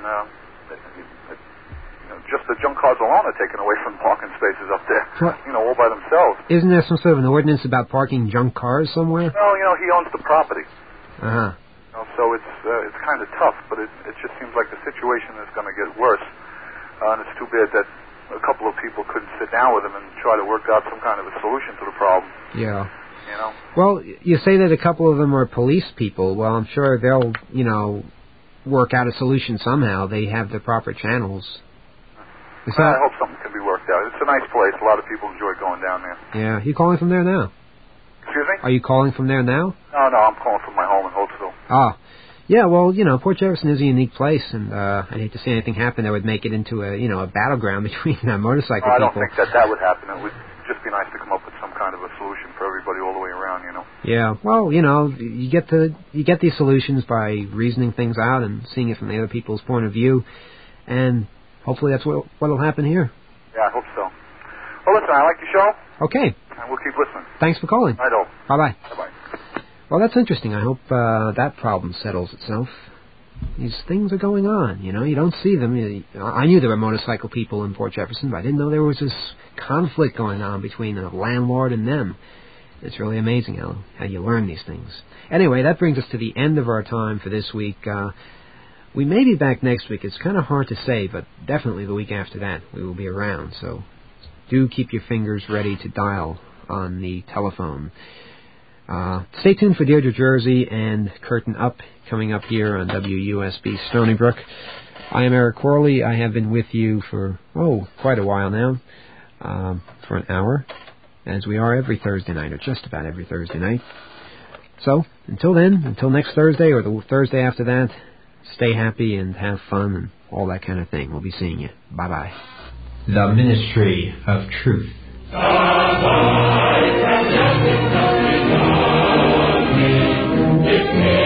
just the junk cars alone are taken away from parking spaces up there, all by themselves. Isn't there some sort of an ordinance about parking junk cars somewhere? No, he owns the property. Uh-huh. So it's kind of tough, but it just seems like the situation is going to get worse, and it's too bad that a couple of people couldn't sit down with him and try to work out some kind of a solution to the problem. Yeah. Well, you say that a couple of them are police people. Well, I'm sure they'll, work out a solution somehow. They have the proper channels. I hope something can be worked out. It's a nice place. A lot of people enjoy going down there. Yeah. You calling from there now? Excuse me? Are you calling from there now? No, I'm calling from my home in Holtzville. Ah. Yeah, well, Port Jefferson is a unique place, and I'd hate to see anything happen that would make it into a battleground between motorcycle people. I don't think that would happen. It would just be nice to come up with some kind of a solution for everybody all the way around, Yeah, well, you get these solutions by reasoning things out and seeing it from the other people's point of view, and hopefully that's what'll happen here. Yeah, I hope so. Well, listen, I like your show. Okay. And we'll keep listening. Thanks for calling. I know. Bye-bye. Bye-bye. Well, that's interesting. I hope that problem settles itself. These things are going on, You don't see them. I knew there were motorcycle people in Port Jefferson, but I didn't know there was this conflict going on between the landlord and them. It's really amazing how you learn these things. Anyway, that brings us to the end of our time for this week. We may be back next week. It's kind of hard to say, but definitely the week after that we will be around. So do keep your fingers ready to dial on the telephone. Stay tuned for Deirdre Jersey and Curtain Up coming up here on WUSB Stony Brook. I am Eric Corley. I have been with you for, quite a while now, for an hour, as we are every Thursday night, or just about every Thursday night. So, until then, until next Thursday or the Thursday after that, stay happy and have fun and all that kind of thing. We'll be seeing you. Bye-bye. The Ministry of Truth. It's